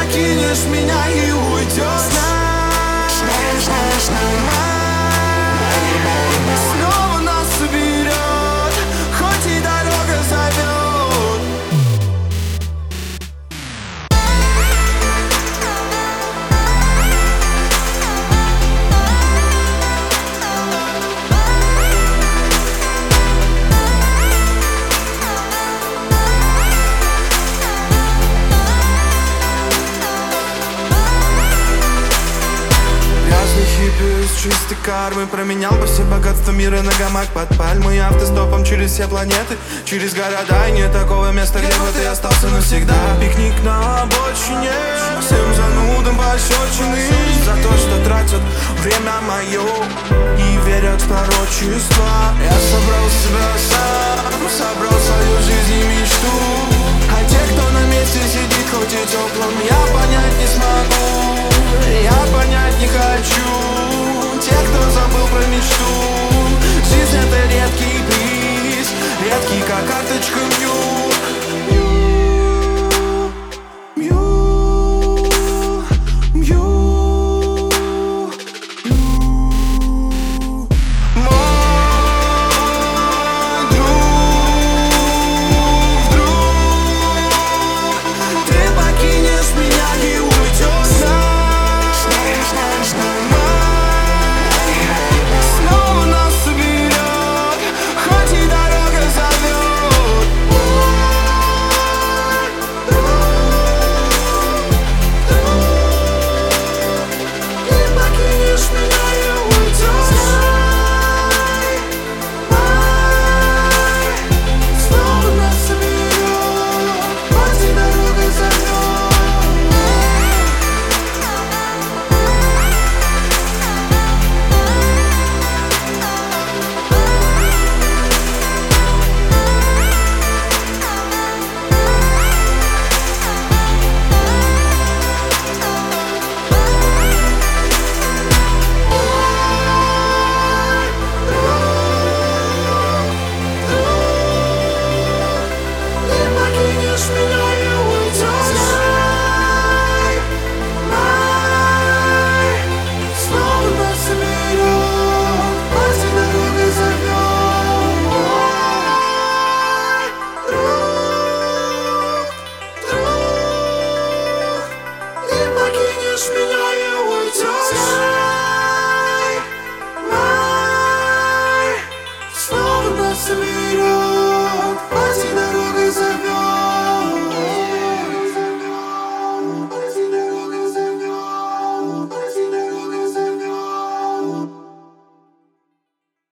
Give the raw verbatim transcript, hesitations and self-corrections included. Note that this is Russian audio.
покинешь меня и уйдешь. Знаешь, знаешь, знаешь, снова нас соберет, хоть и дорога зовет. Без чистой кармы променял бы все богатства мира на гамак под пальмой, автостопом через все планеты, через города. И нет такого места, где бы ты остался навсегда. Пикник на обочине, всем занудам пощечины за то, что тратят время мое и верят в пророчества. Я собрал себя сам, собрал свою жизнь и мечту. А те, кто на месте сидит, хоть и теплым, я понять не смогу, я понять не хочу. Те, кто забыл про мечту, жизнь — это редкий приз, редкий, как карточка Мью.